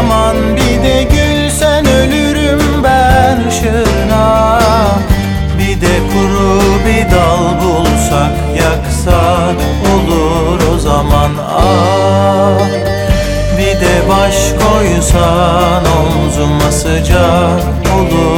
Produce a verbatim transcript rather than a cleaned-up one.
zaman bir de gülsen ölürüm ben ışığına. Bir de kuru bir dal bulsak yaksak olur o zaman ah. Bir de baş koysan omzuma sıcak olur